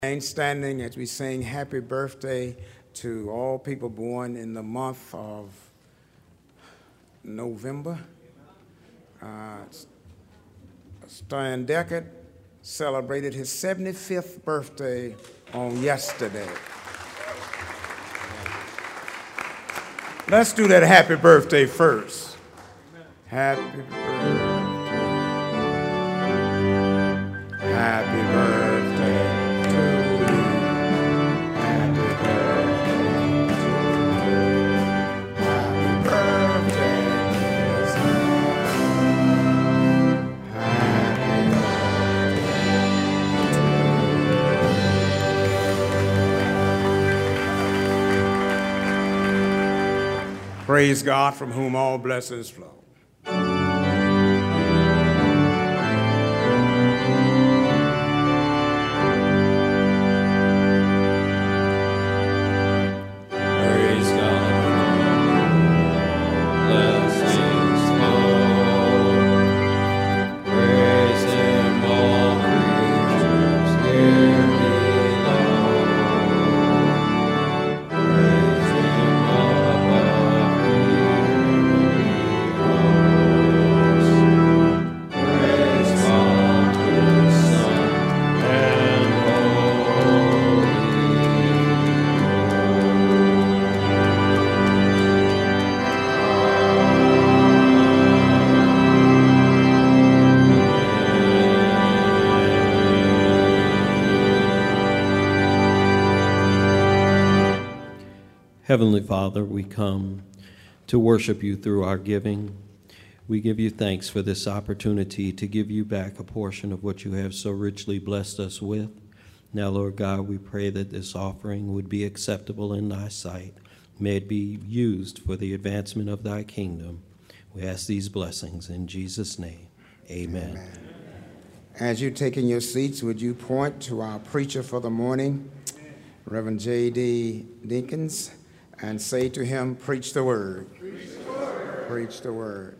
Remain standing as we sing happy birthday to all people born in the month of November. Stan Deckard celebrated his 75th birthday on yesterday. Let's do that happy birthday first. Happy birthday. Happy birthday. Praise God, from whom all blessings flow. Heavenly Father, we come to worship you through our giving. We give you thanks for this opportunity to give you back a portion of what you have so richly blessed us with. Now, Lord God, we pray that this offering would be acceptable in thy sight. May it be used for the advancement of thy kingdom. We ask these blessings in Jesus' name. Amen. Amen. As you're taking your seats, would you point to our preacher for the morning, Reverend J.D. Dinkins, and say to him, preach the word. Preach the word. Preach the word.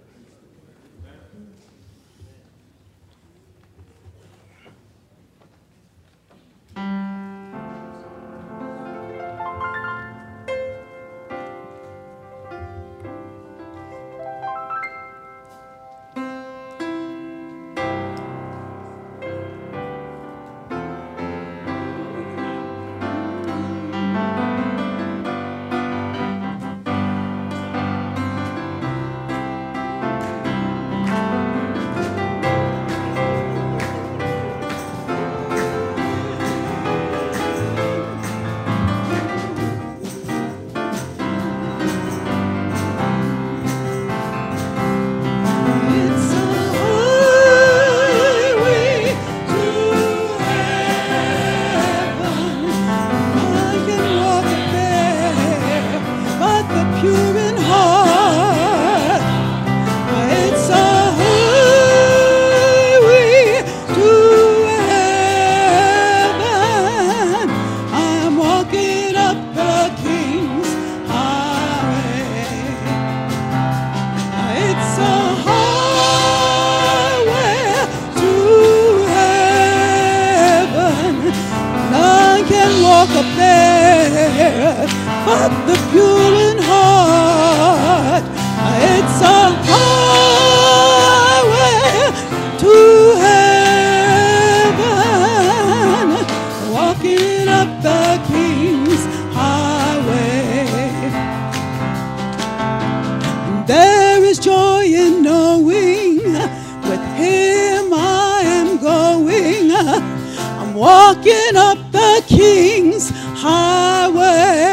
Walking up the King's highway.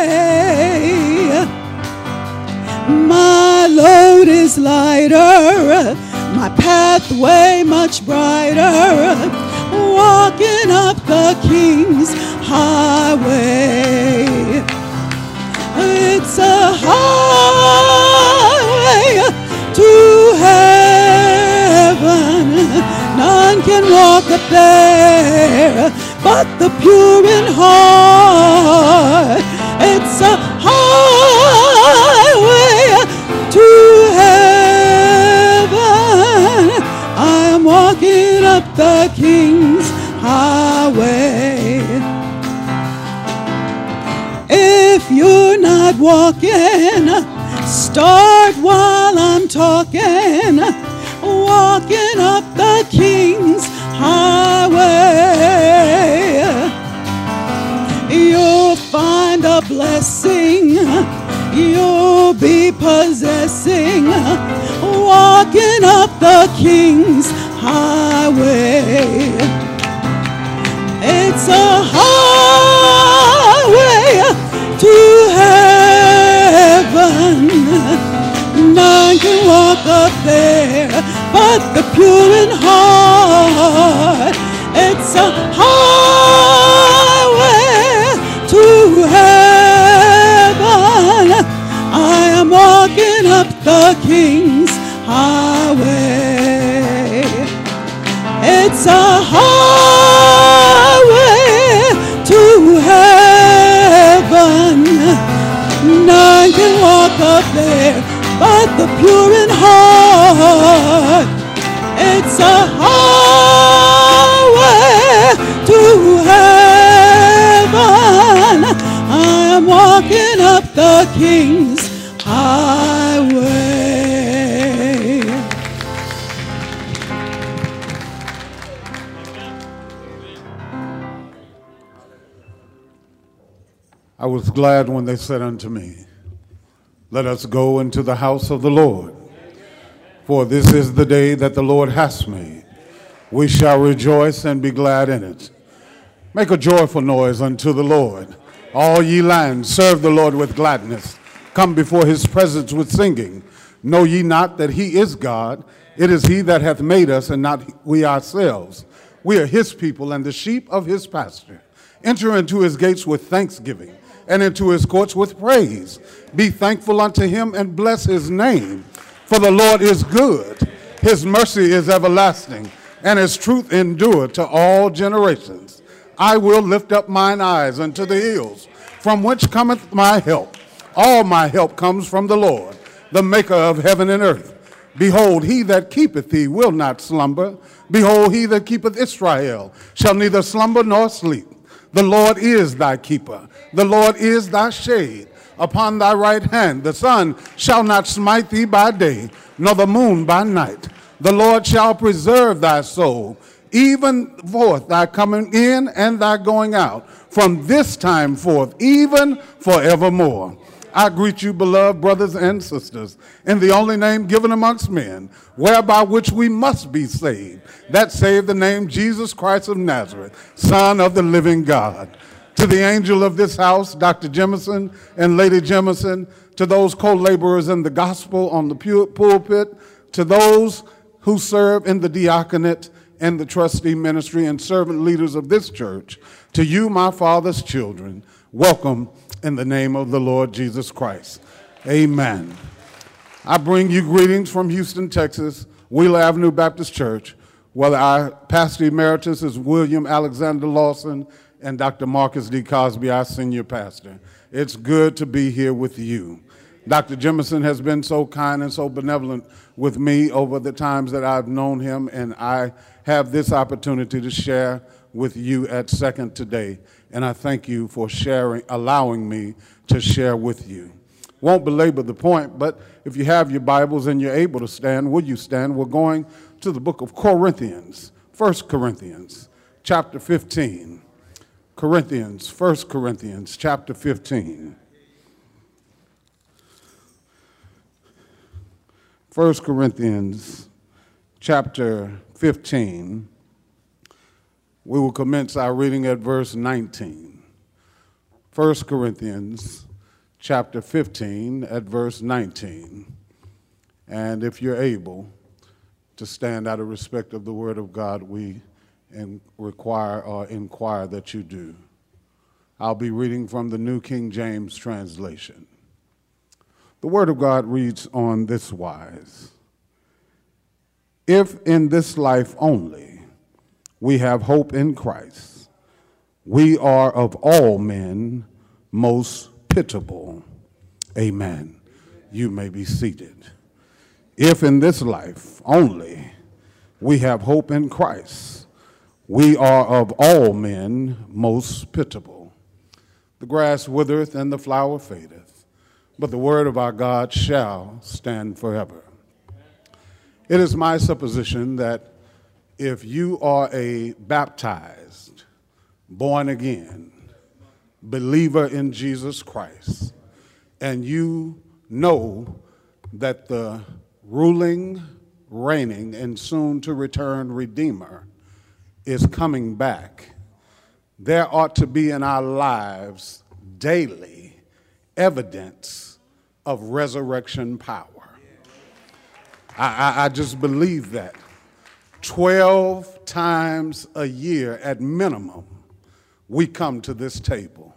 My load is lighter, my pathway much brighter. Walking up the King's highway. It's a highway to heaven. None can walk up there but the pure in heart. It's a highway to heaven. I am walking up the King's highway. start walking, start while I'm talking, walking up the King's highway. You'll find a blessing you'll be possessing, walking up the King's highway. It's a highway to heaven. None can walk up there but the pure in heart. It's a highway to heaven. I am walking up the King's highway. It's a highway to heaven. None can walk up there but the pure in heart. It's a highway to heaven. I am walking up the King's highway. I was glad when they said unto me, let us go into the house of the Lord. For this is the day that the Lord has made. We shall rejoice and be glad in it. Make a joyful noise unto the Lord. All ye lands, serve the Lord with gladness. Come before his presence with singing. Know ye not that he is God? It is he that hath made us, and not we ourselves. We are his people and the sheep of his pasture. Enter into his gates with thanksgiving, and into his courts with praise. Be thankful unto him and bless his name. For the Lord is good. His mercy is everlasting, and his truth endureth to all generations. I will lift up mine eyes unto the hills, from which cometh my help. All my help comes from the Lord, the maker of heaven and earth. Behold, he that keepeth thee will not slumber. Behold, he that keepeth Israel shall neither slumber nor sleep. The Lord is thy keeper. The Lord is thy shade upon thy right hand. The sun shall not smite thee by day, nor the moon by night. The Lord shall preserve thy soul, even forth thy coming in and thy going out, from this time forth, even forevermore. I greet you, beloved brothers and sisters, in the only name given amongst men, whereby which we must be saved, that save the name Jesus Christ of Nazareth, Son of the living God. To the angel of this house, Dr. Jemison and Lady Jemison, to those co-laborers in the gospel on the pulpit, to those who serve in the diaconate and the trustee ministry and servant leaders of this church, to you, my father's children, welcome in the name of the Lord Jesus Christ. Amen. I bring you greetings from Houston, Texas, Wheeler Avenue Baptist Church, where our pastor emeritus is William Alexander Lawson and Dr. Marcus D. Cosby, our senior pastor. It's good to be here with you. Dr. Jemison has been so kind and so benevolent with me over the times that I've known him, and I have this opportunity to share with you at Second today. And I thank you for allowing me to share with you. Won't belabor the point, but if you have your Bibles and you're able to stand, will you stand? We're going to the book of Corinthians, 1 Corinthians, chapter 15. 1 Corinthians, chapter 15. 1 Corinthians, chapter 15. We will commence our reading at verse 19. 1 Corinthians chapter 15 at verse 19. And if you're able to stand out of respect of the word of God, we inquire that you do. I'll be reading from the New King James translation. The word of God reads on this wise: If in this life only we have hope in Christ, we are of all men most pitiable. Amen. You may be seated. If in this life only we have hope in Christ, we are of all men most pitiable. The grass withereth and the flower fadeth, but the word of our God shall stand forever. It is my supposition that if you are a baptized, born again, believer in Jesus Christ, and you know that the ruling, reigning, and soon to return Redeemer is coming back, there ought to be in our lives daily evidence of resurrection power. I just believe that. 12 times a year at minimum, we come to this table.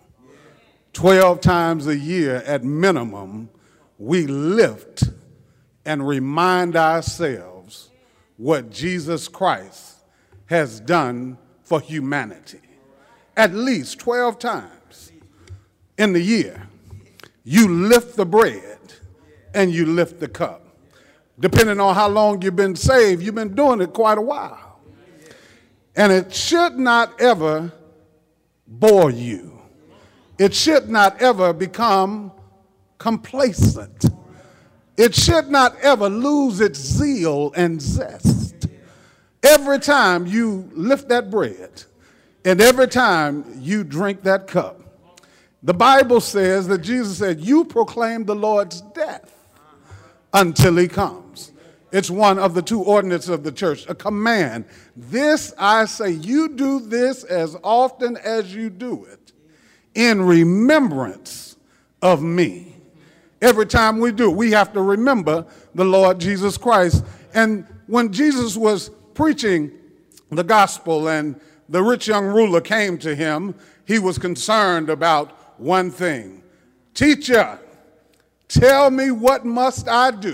12 times a year at minimum, we lift and remind ourselves what Jesus Christ has done for humanity. At least 12 times in the year, you lift the bread and you lift the cup. Depending on how long you've been saved, you've been doing it quite a while. And it should not ever bore you. It should not ever become complacent. It should not ever lose its zeal and zest. Every time you lift that bread and every time you drink that cup, the Bible says that Jesus said, you proclaim the Lord's death until he comes. It's one of the two ordinances of the church, a command. This I say, you do this as often as you do it in remembrance of me. Every time we do it, we have to remember the Lord Jesus Christ. And when Jesus was preaching the gospel and the rich young ruler came to him, he was concerned about one thing. Teacher, tell me, what must I do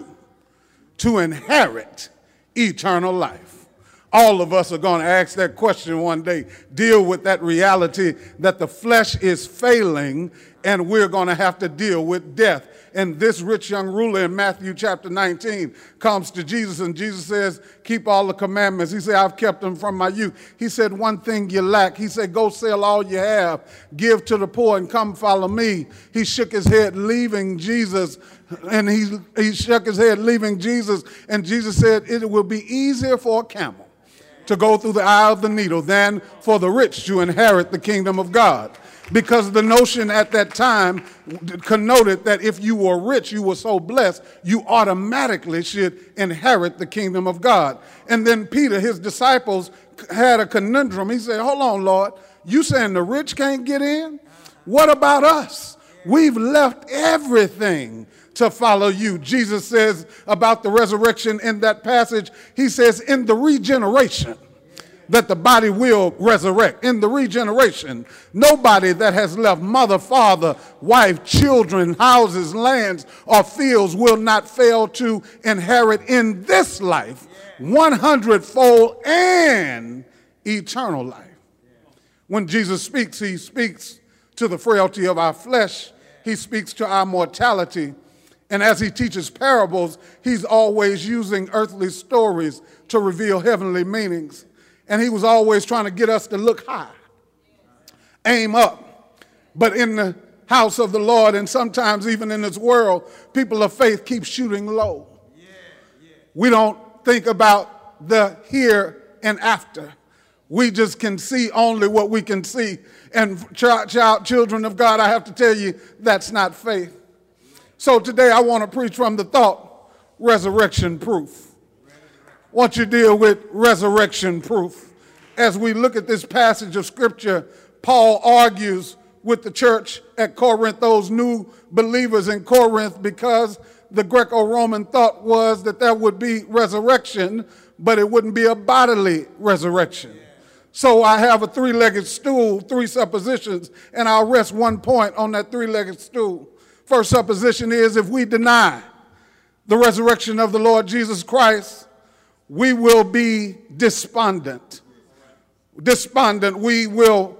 to inherit eternal life? All of us are going to ask that question one day, deal with that reality that the flesh is failing and we're going to have to deal with death. And this rich young ruler in Matthew chapter 19 comes to Jesus, and Jesus says, keep all the commandments. He said, I've kept them from my youth. He said, one thing you lack. He said, go sell all you have, give to the poor, and come follow me. He shook his head, leaving Jesus, and he shook his head, leaving Jesus, and Jesus said, it will be easier for a camel to go through the eye of the needle than for the rich to inherit the kingdom of God. Because the notion at that time connoted that if you were rich, you were so blessed, you automatically should inherit the kingdom of God. And then Peter, his disciples, had a conundrum. He said, hold on, Lord, you saying the rich can't get in? What about us? We've left everything to follow you. Jesus says about the resurrection in that passage, he says, in the regeneration, that the body will resurrect. In the regeneration, nobody that has left mother, father, wife, children, houses, lands, or fields will not fail to inherit in this life 100-fold and eternal life. When Jesus speaks, he speaks to the frailty of our flesh. He speaks to our mortality. And as he teaches parables, he's always using earthly stories to reveal heavenly meanings. And he was always trying to get us to look high, aim up. But in the house of the Lord, and sometimes even in this world, people of faith keep shooting low. We don't think about the here and after. We just can see only what we can see. And children of God, I have to tell you, that's not faith. So today I want to preach from the thought, resurrection proof. I want you to deal with resurrection proof. As we look at this passage of Scripture, Paul argues with the church at Corinth, those new believers in Corinth, because the Greco-Roman thought was that there would be resurrection, but it wouldn't be a bodily resurrection. So I have a three-legged stool, three suppositions, and I'll rest one point on that three-legged stool. First supposition is, if we deny the resurrection of the Lord Jesus Christ, we will be despondent. Despondent, we will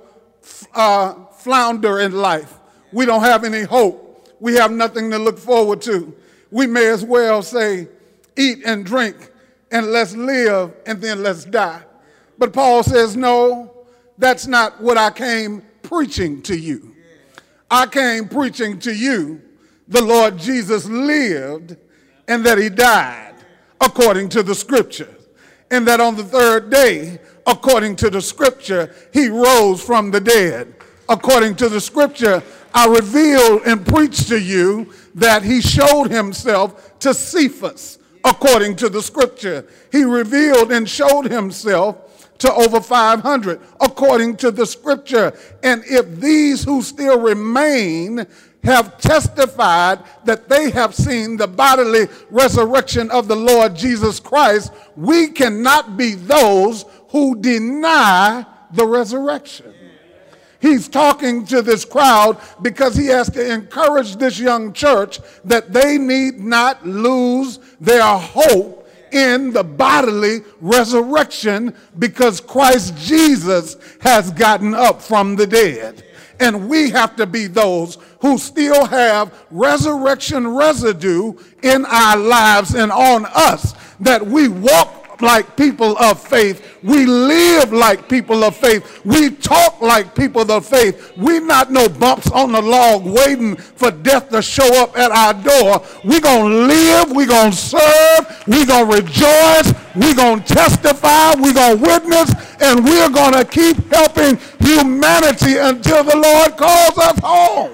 flounder in life. We don't have any hope. We have nothing to look forward to. We may as well say, eat and drink, and let's live, and then let's die. But Paul says, no, that's not what I came preaching to you. I came preaching to you the Lord Jesus lived and that he died according to the scripture, and that on the third day, according to the scripture, he rose from the dead. According to the scripture, I revealed and preached to you that he showed himself to Cephas. According to the scripture, he revealed and showed himself to over 500, according to the scripture. And if these who still remain have testified that they have seen the bodily resurrection of the Lord Jesus Christ, we cannot be those who deny the resurrection. He's talking to this crowd because he has to encourage this young church that they need not lose their hope in the bodily resurrection, because Christ Jesus has gotten up from the dead. And we have to be those who still have resurrection residue in our lives and on us, that we walk like people of faith, we live like people of faith, we talk like people of faith. We not no bumps on the log waiting for death to show up at our door. We're going to live, we're going to serve, we're going to rejoice, we're going to testify, we're going to witness, and we're going to keep helping humanity until the Lord calls us home.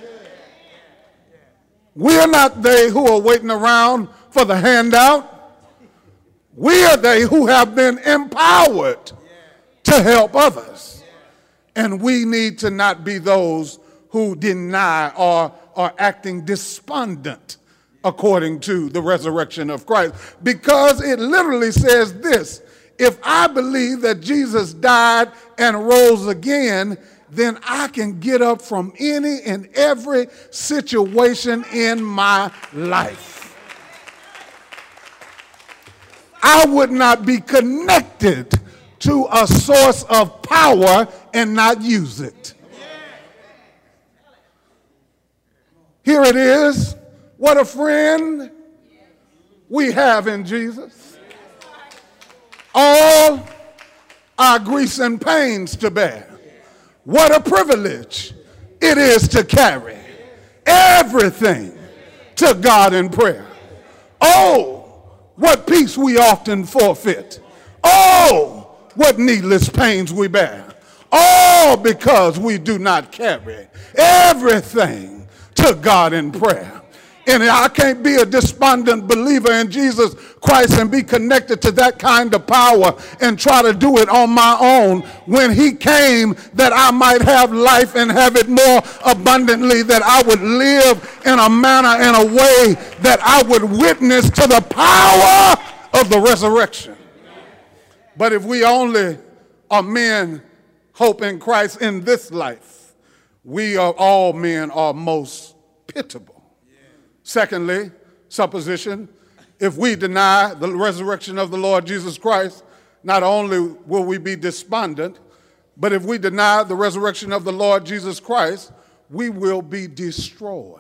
We're not they who are waiting around for the handout. We are they who have been empowered to help others. And we need to not be those who deny or are acting despondent according to the resurrection of Christ. Because it literally says this: if I believe that Jesus died and rose again, then I can get up from any and every situation in my life. I would not be connected to a source of power and not use it. Here it is. What a friend we have in Jesus. All our griefs and pains to bear. What a privilege it is to carry everything to God in prayer. Oh, what peace we often forfeit. Oh, what needless pains we bear. All because we do not carry everything to God in prayer. And I can't be a despondent believer in Jesus Christ and be connected to that kind of power and try to do it on my own, when he came that I might have life and have it more abundantly, that I would live in a manner, in a way that I would witness to the power of the resurrection. But if we only are men hope in Christ in this life, we of all men are most pitiable. Secondly, supposition: if we deny the resurrection of the Lord Jesus Christ, not only will we be despondent, but if we deny the resurrection of the Lord Jesus Christ, we will be destroyed.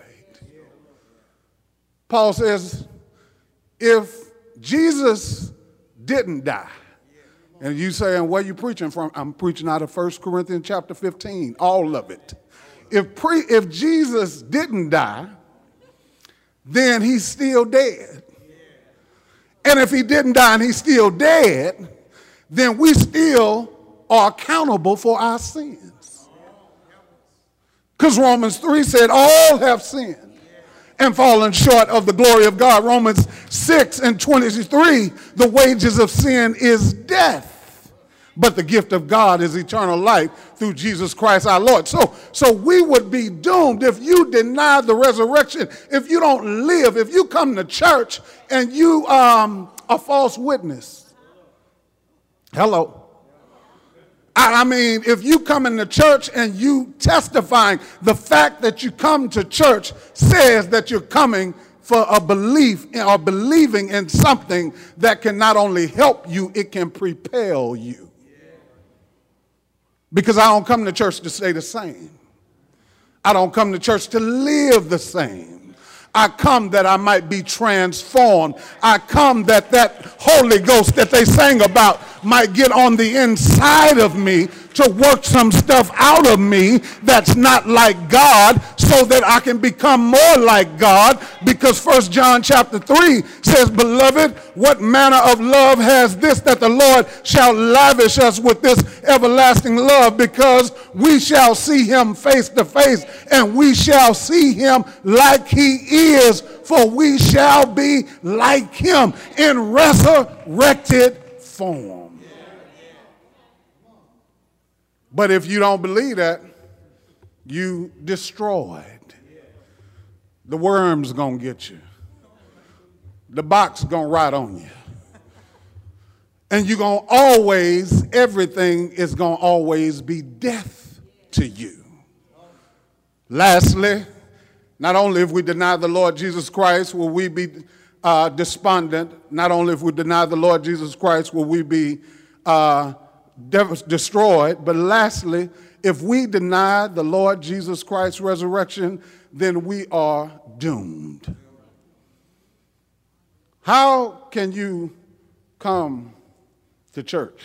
Paul says, if Jesus didn't die, and you saying, where are you preaching from? I'm preaching out of 1 Corinthians chapter 15, all of it. If Jesus didn't die, then he's still dead. And if he didn't die and he's still dead, then we still are accountable for our sins. Because Romans 3 said all have sinned and fallen short of the glory of God. Romans 6 and 23, the wages of sin is death, but the gift of God is eternal life through Jesus Christ our Lord. So we would be doomed if you deny the resurrection, if you don't live, if you come to church and you a false witness. Hello. I mean, if you come into church and you testifying, the fact that you come to church says that you're coming for a belief or believing in something that can not only help you, it can propel you. Because I don't come to church to stay the same. I don't come to church to live the same. I come that I might be transformed. I come that that Holy Ghost that they sang about might get on the inside of me to work some stuff out of me that's not like God, so that I can become more like God, because 1 John chapter 3 says, beloved, what manner of love has this, that the Lord shall lavish us with this everlasting love, because we shall see him face to face, and we shall see him like he is, for we shall be like him in resurrected form. But if you don't believe that, you destroyed. The worm's gonna get you. The box gonna rot on you. And you're gonna always, everything is gonna always be death to you. Lastly, not only if we deny the Lord Jesus Christ will we be despondent, not only if we deny the Lord Jesus Christ will we be destroyed, but lastly, if we deny the Lord Jesus Christ's resurrection, then we are doomed. How can you come to church,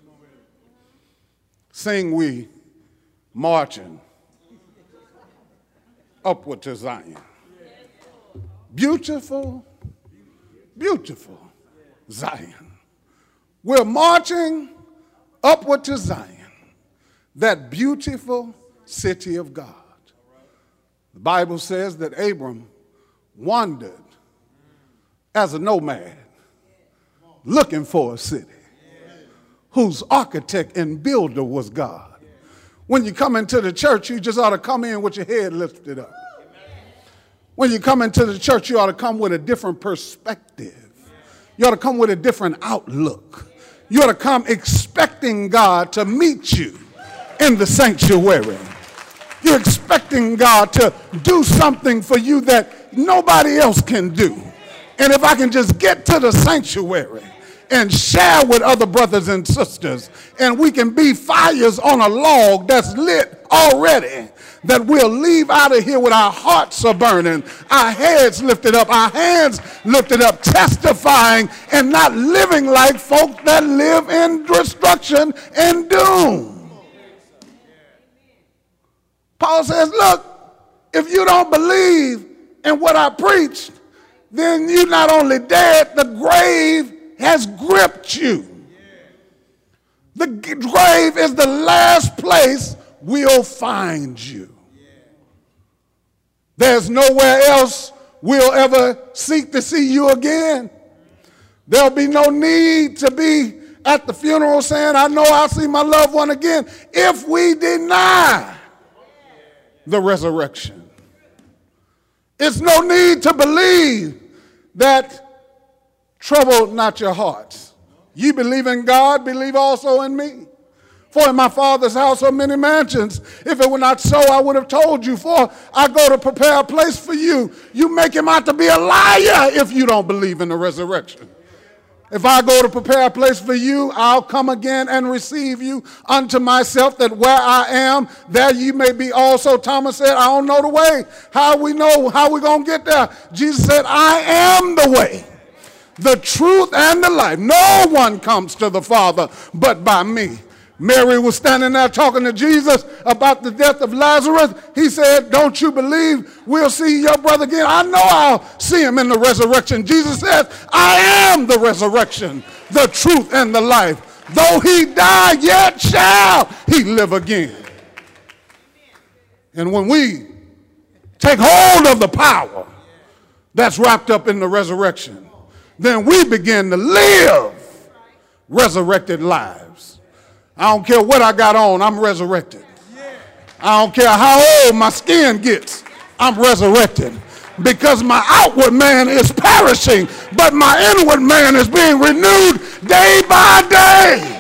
sing we marching upward to Zion? Beautiful, beautiful Zion. We're marching upward to Zion, that beautiful city of God. The Bible says that Abram wandered as a nomad, looking for a city whose architect and builder was God. When you come into the church, you just ought to come in with your head lifted up. When you come into the church, you ought to come with a different perspective. You ought to come with a different outlook. You ought to come expecting God to meet you in the sanctuary. You're expecting God to do something for you that nobody else can do. And if I can just get to the sanctuary and share with other brothers and sisters, and we can be fires on a log that's lit already, that we'll leave out of here with our hearts are burning, our heads lifted up, our hands lifted up, testifying and not living like folk that live in destruction and doom. Paul says, look, if you don't believe in what I preached, then you're not only dead, the grave has gripped you. The grave is the last place we'll find you. There's nowhere else we'll ever seek to see you again. There'll be no need to be at the funeral saying, I know I'll see my loved one again, if we deny the resurrection. It's no need to believe that trouble not your hearts. You believe in God, believe also in me. For in my Father's house are many mansions. If it were not so, I would have told you. For I go to prepare a place for you. You make him out to be a liar if you don't believe in the resurrection. If I go to prepare a place for you, I'll come again and receive you unto myself, that where I am, there you may be also. Thomas said, I don't know the way. How we know how we going to get there? Jesus said, I am the way, the truth, and the life. No one comes to the Father but by me. Mary was standing there talking to Jesus about the death of Lazarus. He said, don't you believe we'll see your brother again? I know I'll see him in the resurrection. Jesus says, I am the resurrection, the truth, and the life. Though he die, yet shall he live again. And when we take hold of the power that's wrapped up in the resurrection, then we begin to live resurrected lives. I don't care what I got on, I'm resurrected. I don't care how old my skin gets, I'm resurrected. Because my outward man is perishing, but my inward man is being renewed day by day.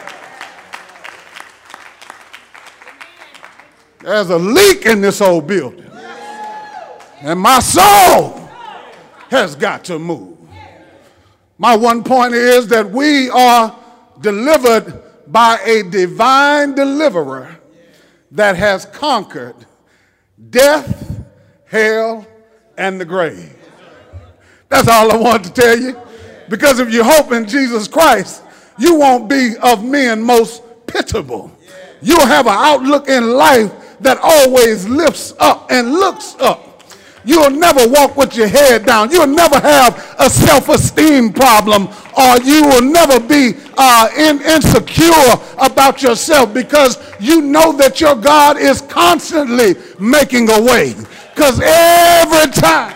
There's a leak in this old building. And my soul has got to move. My one point is that we are delivered by a divine deliverer that has conquered death, hell, and the grave. That's all I want to tell you. Because if you hope in Jesus Christ, you won't be of men most pitiable. You'll have an outlook in life that always lifts up and looks up. You'll never walk with your head down. You'll never have a self-esteem problem, or you will never be insecure about yourself, because you know that your God is constantly making a way. Because every time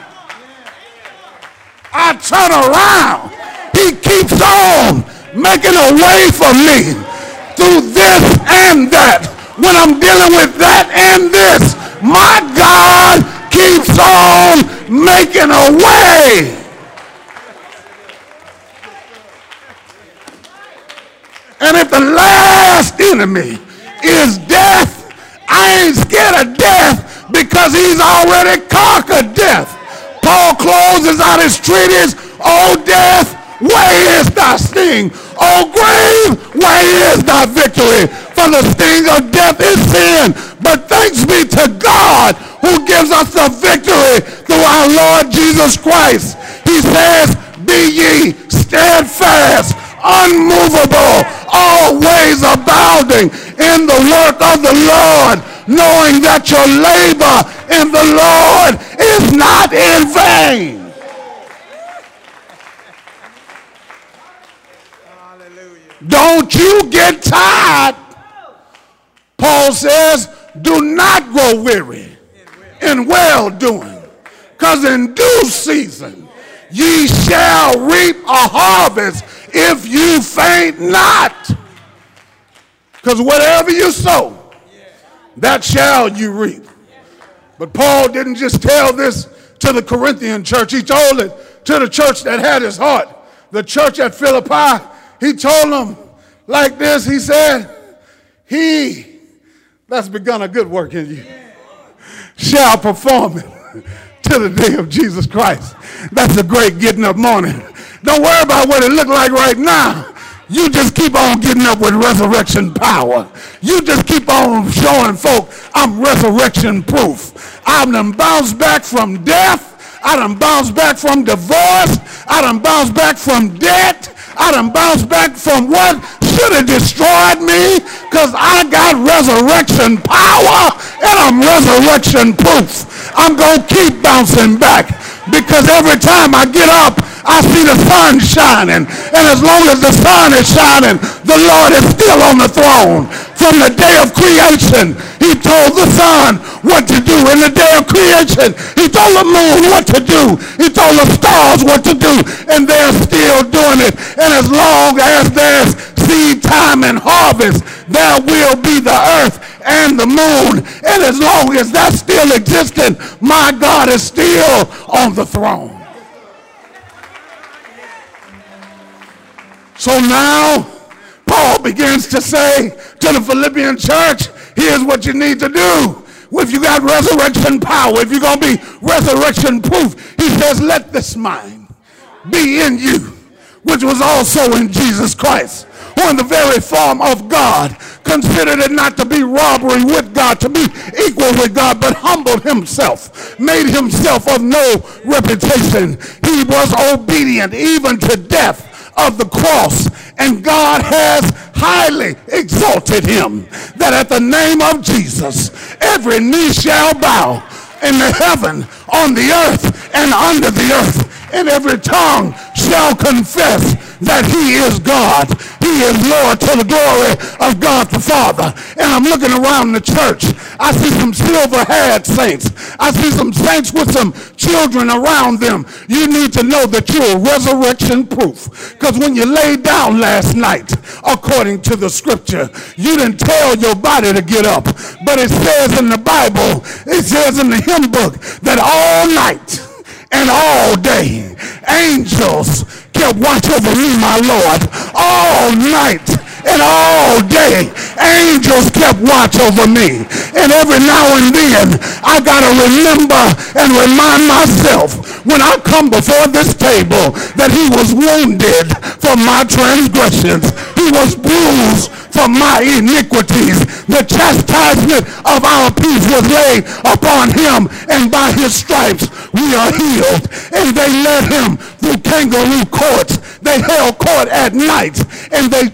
I turn around, he keeps on making a way for me through this and that. When I'm dealing with that and this, my God keeps on making a way. And if the last enemy is death, I ain't scared of death, because he's already conquered death. Paul closes out his treatise, "O death, where is thy sting? O grave, where is thy victory? For the sting of death is sin, but thanks be to God who gives us the victory through our Lord Jesus Christ." He says, "Be ye steadfast, unmovable, always abounding in the work of the Lord, knowing that your labor in the Lord is not in vain." Don't you get tired. Paul says, do not grow weary in well-doing, because in due season ye shall reap a harvest if you faint not. Because whatever you sow, that shall you reap. But Paul didn't just tell this to the Corinthian church. He told it to the church that had his heart, the church at Philippi. He told them like this. He said, "He that's begun a good work in you shall perform it to the day of Jesus Christ." That's a great getting up morning. Don't worry about what it look like right now. You just keep on getting up with resurrection power. You just keep on showing folk, I'm resurrection proof. I done bounced back from death. I done bounced back from divorce. I done bounced back from debt. I done bounced back from what should have destroyed me, because I got resurrection power and I'm resurrection proof. I'm going to keep bouncing back, because every time I get up, I see the sun shining. And as long as the sun is shining, the Lord is still on the throne. From the day of creation, he told the sun what to do. In the day of creation, he told the moon what to do. He told the stars what to do. And they're still doing it. And as long as there's seed time and harvest, there will be the earth and the moon. And as long as that's still existing, my God is still on the throne. So now, Paul begins to say to the Philippian church, here's what you need to do. If you got resurrection power, if you're going to be resurrection proof, he says, let this mind be in you, which was also in Jesus Christ, who in the very form of God considered it not to be robbery with God, to be equal with God, but humbled himself, made himself of no reputation. He was obedient even to death of the cross, and God has highly exalted him, that at the name of Jesus every knee shall bow, in the heaven, on the earth, and under the earth, and every tongue shall confess that he is God. He is Lord, to the glory of God the Father. And I'm looking around the church. I see some silver-haired saints. I see some saints with some children around them. You need to know that you're resurrection proof. Because when you laid down last night, according to the scripture, you didn't tell your body to get up. But it says in the Bible, it says in the hymn book, that all night and all day angels kept watch over me, my Lord. All night and all day angels kept watch over me. And every now and then I gotta remember and remind myself, when I come before this table, that he was wounded for my transgressions, he was bruised for my iniquities. The chastisement of our peace was laid upon him, and by his stripes we are healed. And they led him through kangaroo courts. They held court at night, and they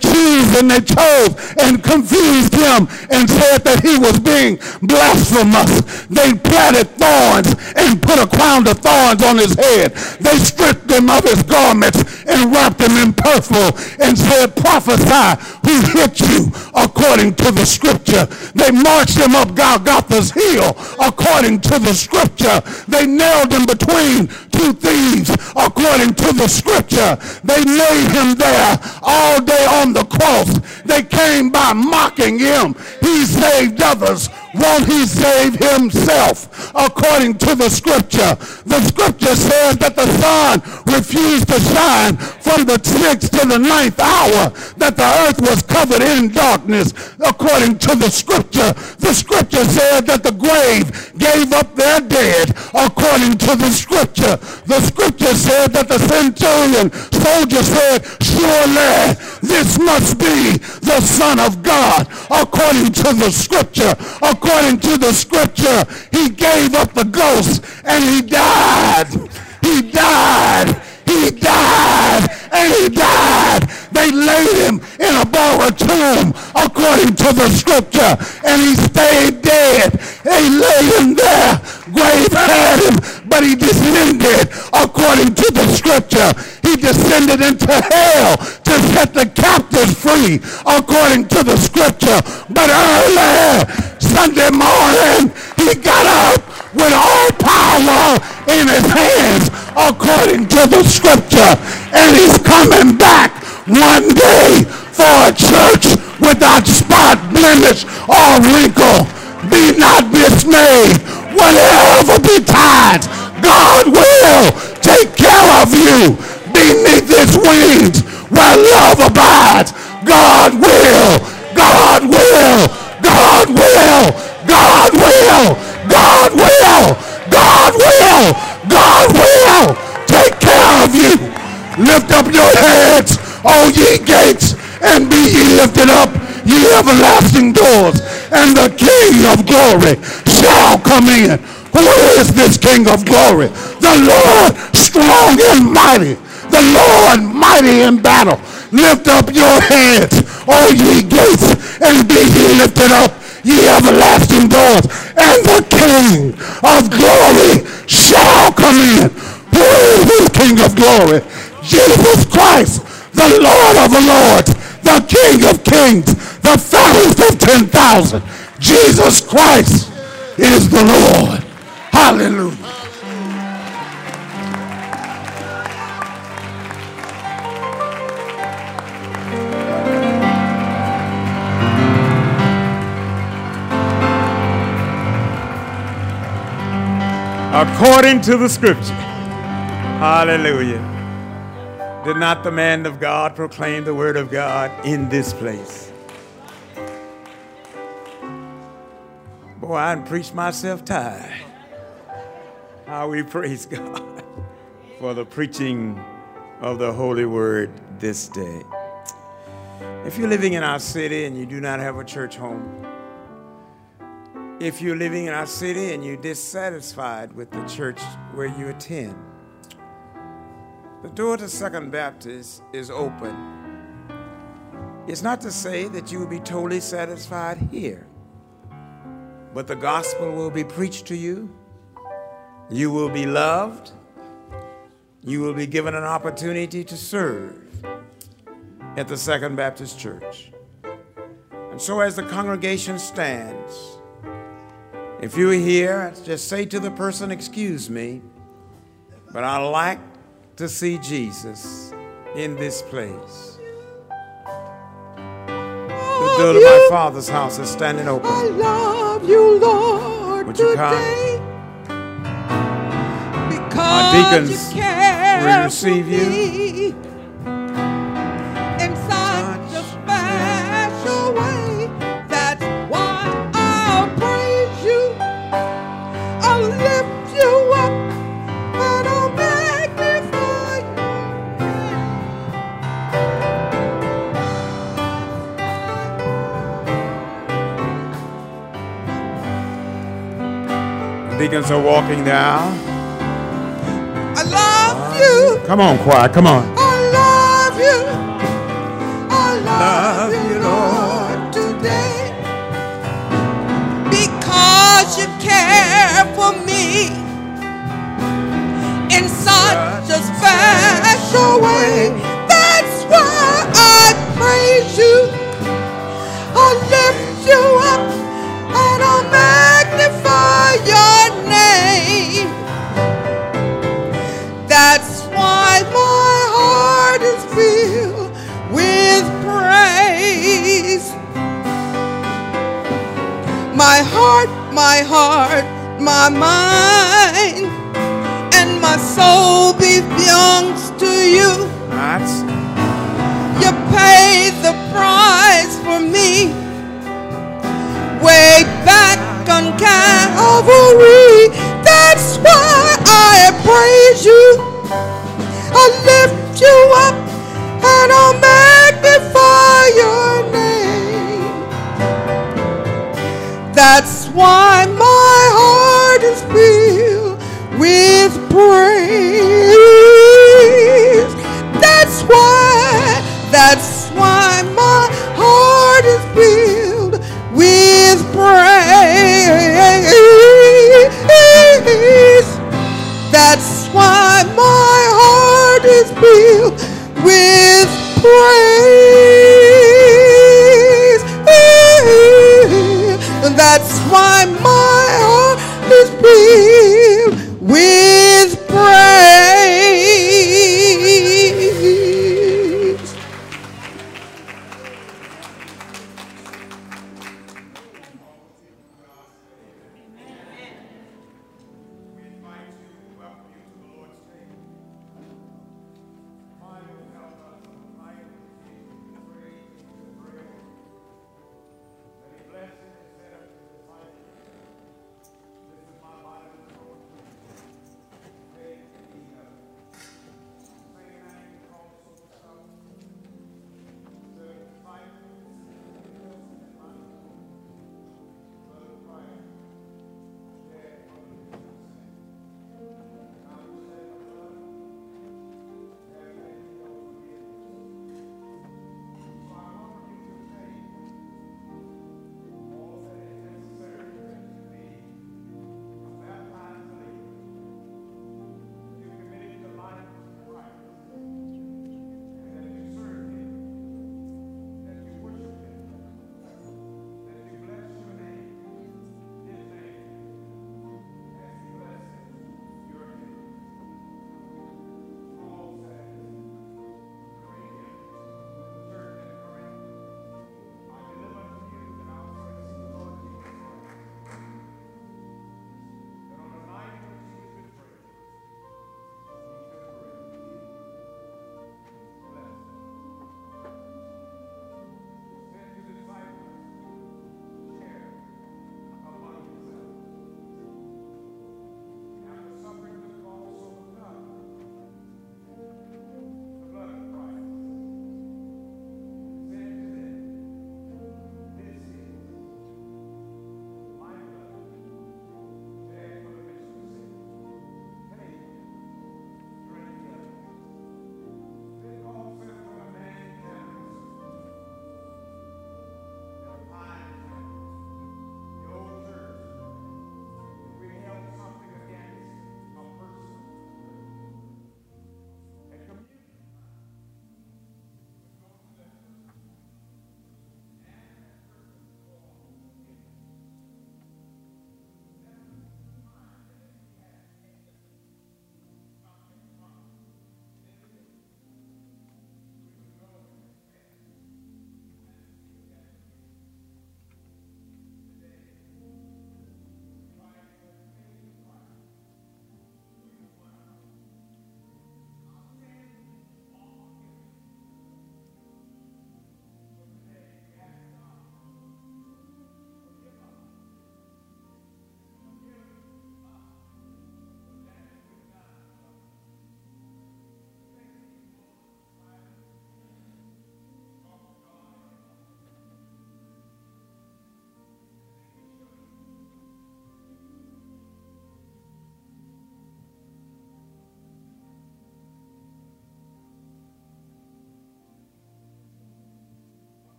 chose and confused him and said that he was being blasphemous. They planted thorns and put a crown of thorns on his head. They stripped him of his garments and wrapped him in purple and said, prophesy who hit you according to the scripture. They marched him up Golgotha's hill according to the scripture. They nailed him between two thieves according to the scripture. They laid him there all day on the cross. They came by mocking him. He saved others. Won't he save himself according to the scripture? The scripture says that the sun refused to shine from the 6th to the 9th hour, that the earth was covered in darkness according to the scripture. The scripture said that the grave gave up their dead according to the scripture. The scripture said that the centurion soldier said, surely this must be the Son of God according to the scripture. According to the scripture, he gave up the ghost and he died. He died. He died. And he died. They laid him in a borrowed tomb according to the scripture, and he stayed dead. They laid him there. Grave had him, but he descended according to the scripture. He descended into hell to set the captives free according to the scripture. But early Sunday morning, he got up with all power in his hands according to the scripture. And he's coming back one day for a church without spot, blemish, or wrinkle. Be not dismayed. Whatever betides, God will take care of you. Beneath his wings where love abides, God will, God will, God will, God will, God will, God will, God will take care of you. Lift up your heads, O ye gates, and be ye lifted up, ye everlasting doors, and the King of glory shall come in. Who is this King of glory? The Lord strong and mighty, the Lord mighty in battle. Lift up your heads, O ye gates, and be ye lifted up, ye everlasting doors, and the King of glory shall come in. Who is this King of glory? Jesus Christ, the Lord of the lords, the King of kings, the fairest of 10,000. Jesus Christ is the Lord. Hallelujah. According to the scripture. Hallelujah. Did not the man of God proclaim the word of God in this place? Boy, I done preached myself tired. How we praise God for the preaching of the holy word this day. If you're living in our city and you do not have a church home, if you're living in our city and you're dissatisfied with the church where you attend, the door to Second Baptist is open. It's not to say that you will be totally satisfied here, but the gospel will be preached to you. You will be loved. You will be given an opportunity to serve at the Second Baptist Church. And so as the congregation stands, if you're here, just say to the person, excuse me, but I'd like to see Jesus in this place. The door to my Father's house is standing open. I love you, Lord, Would you today. Our deacons will receive you. In such a special way. That's why I'll praise you. I'll lift you up and I'll magnify The deacons are walking down. I love you. Come on, choir, come on. I love you. I love you, Lord, today. Because you care for me in such a special way. That's why I praise you. I lift you up and I magnify your name. That's why my heart is filled with praise. My heart, my mind, and my soul belongs to you. You paid the price for me way back on Calvary. That's why I praise you. I lift you up and I magnify